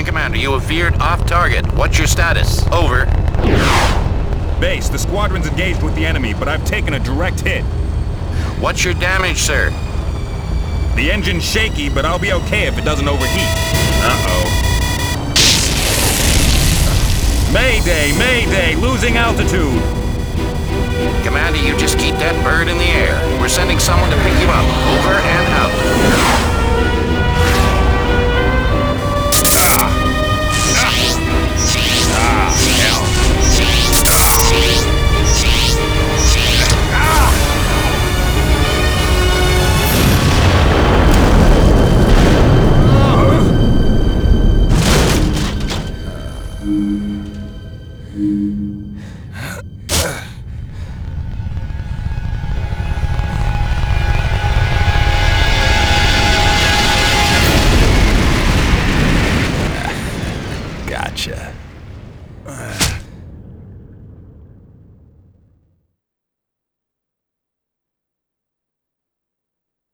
Commander, you have veered off target. What's your status? Over. Base, the squadron's engaged with the enemy, but I've taken a direct hit. What's your damage, sir? The engine's shaky, but I'll be okay if it doesn't overheat. Uh-oh. Mayday! Mayday! Losing altitude! Commander, you just keep that bird in the air. We're sending someone to pick you up. Over and out. Gotcha.